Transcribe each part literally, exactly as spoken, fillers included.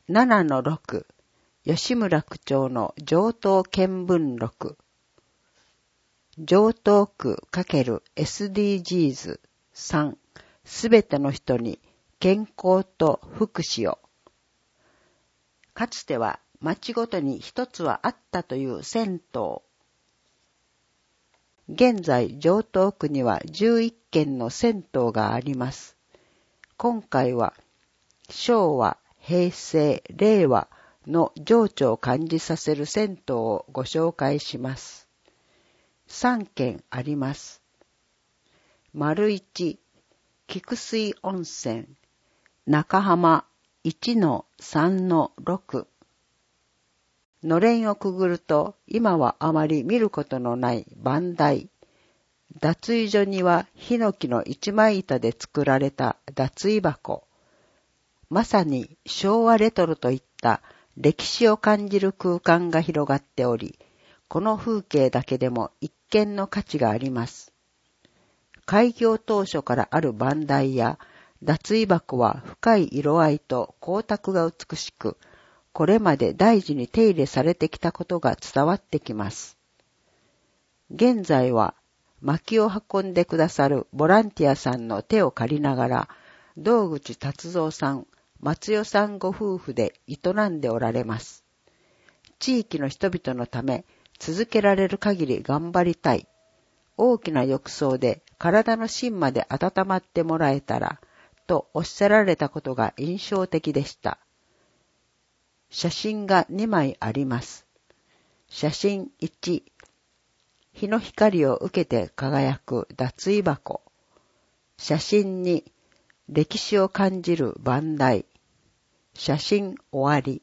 ななのろく、吉村区長の上東見聞録。上東区×エスディージーズさん、すべての人に健康と福祉を。かつては町ごとに一つはあったという銭湯。現在、上東区にはじゅういっけんの銭湯があります。今回は昭和、平成、令和の情緒を感じさせる銭湯をご紹介します。さんけんあります。丸一、菊水温泉、中浜いちのさんのろく。のれんをくぐると、今はあまり見ることのない番台。脱衣所にはヒノキの一枚板で作られた脱衣箱。まさに昭和レトロといった歴史を感じる空間が広がっており、この風景だけでも一見の価値があります。開業当初からある番台や脱衣箱は深い色合いと光沢が美しく、これまで大事に手入れされてきたことが伝わってきます。現在は薪を運んでくださるボランティアさんの手を借りながら、道口達三さん、松代さんご夫婦で営んでおられます。地域の人々のため、続けられる限り頑張りたい。大きな浴槽で体の芯まで温まってもらえたら、とおっしゃられたことが印象的でした。写真がにまいあります。写真いち、日の光を受けて輝く脱衣箱。写真に、歴史を感じる番台。写真終わり。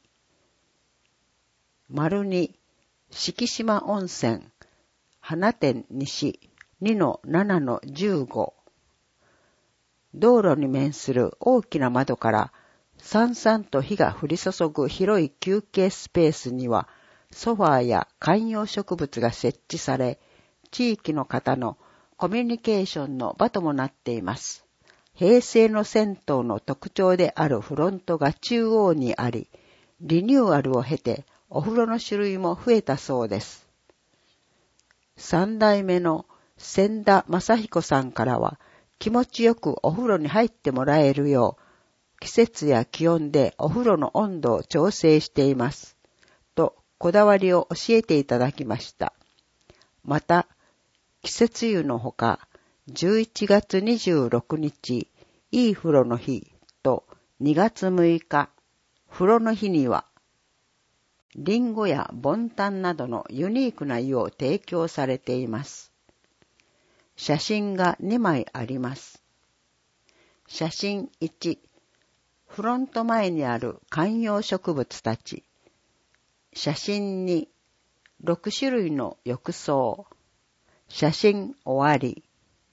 丸に、敷島温泉、花店西にのななのじゅうご。道路に面する大きな窓から、さんさんと日が降り注ぐ広い休憩スペースには、ソファーや観葉植物が設置され、地域の方のコミュニケーションの場ともなっています。平成の銭湯の特徴であるフロントが中央にあり、リニューアルを経てお風呂の種類も増えたそうです。三代目の千田正彦さんからは、気持ちよくお風呂に入ってもらえるよう、季節や気温でお風呂の温度を調整しています。と、こだわりを教えていただきました。また、季節湯のほか、じゅういちがつにじゅうろくにち、いい風呂の日とにがつむいか、風呂の日には、リンゴやボンタンなどのユニークな湯を提供されています。写真がにまいあります。写真いち、フロント前にある観葉植物たち。写真に、ろくしゅるいの浴槽。写真終わり。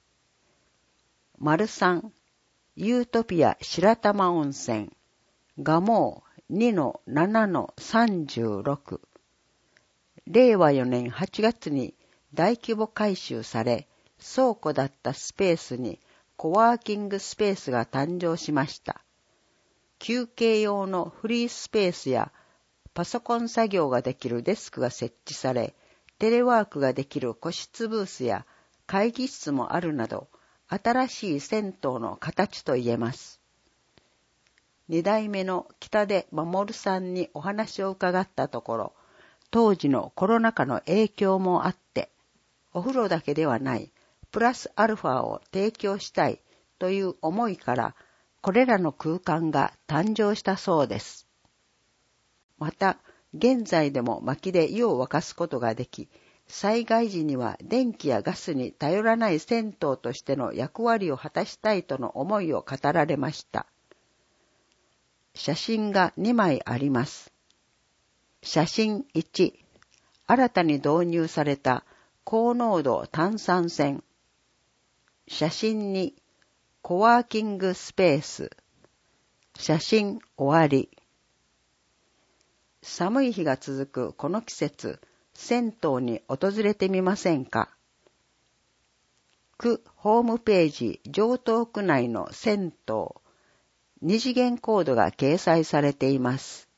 丸さん、ユートピア白玉温泉。蒲生にのななのさんじゅうろく。れいわよねんはちがつに大規模改修され、倉庫だったスペースにコワーキングスペースが誕生しました。休憩用のフリースペースやパソコン作業ができるデスクが設置され、テレワークができる個室ブースや会議室もあるなど、新しい銭湯の形と言えます。二代目の北出守さんにお話を伺ったところ、当時のコロナ禍の影響もあって、お風呂だけではないプラスアルファを提供したいという思いから、これらの空間が誕生したそうです。また、現在でも薪で湯を沸かすことができ、災害時には電気やガスに頼らない銭湯としての役割を果たしたいとの思いを語られました。写真がにまいあります。写真いち、新たに導入された高濃度炭酸泉。写真に、コワーキングスペース。写真終わり。寒い日が続くこの季節、銭湯に訪れてみませんか？区ホームページ上東区内の銭湯、二次元コードが掲載されています。